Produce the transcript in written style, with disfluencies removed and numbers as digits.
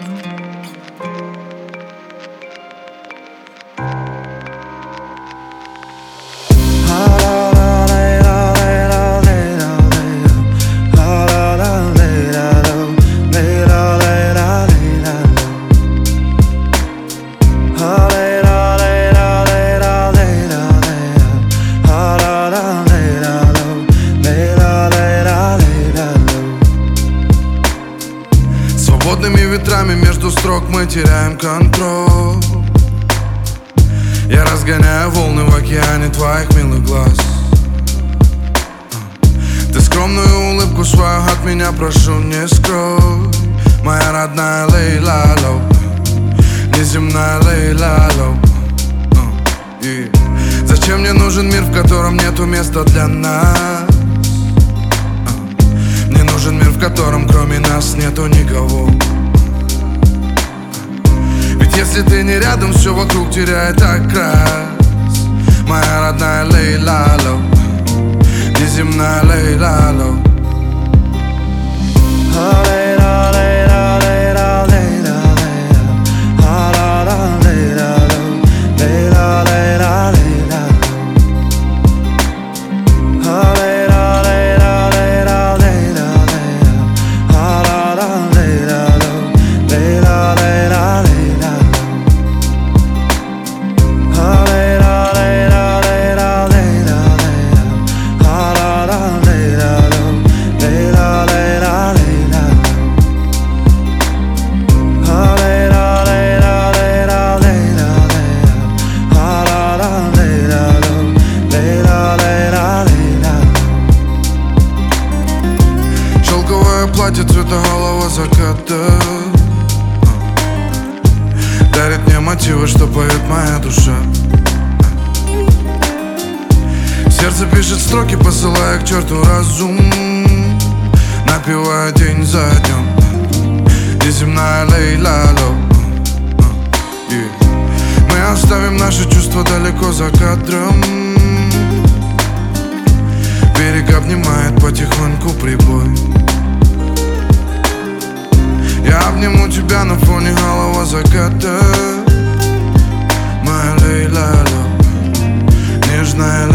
Свободными ветрами между строк мы теряем контроль. Я разгоняю волны в океане твоих милых глаз. Ты скромную улыбку свою от меня прошу не скрой. Моя родная Лейла Лоу, неземная Лейла Лоу. Зачем мне нужен мир, в котором нету места для нас? Мне нужен мир, в котором кроме нас нету никого. Ведь если ты не рядом, все вокруг теряет окрас. Моя родная Лейла Лоу, неземная Лейла Лоу. Платье цвета голого заката дарит мне мотивы, что поет моя душа. Сердце пишет строки, посылая к черту разум, напевая день за днем. Неземная Лейла Лоу. Мы оставим наши чувства далеко за кадром. Берег обнимает потихоньку прибой. Я обниму тебя на фоне голого заката. Моя Лейла Лоу, нежная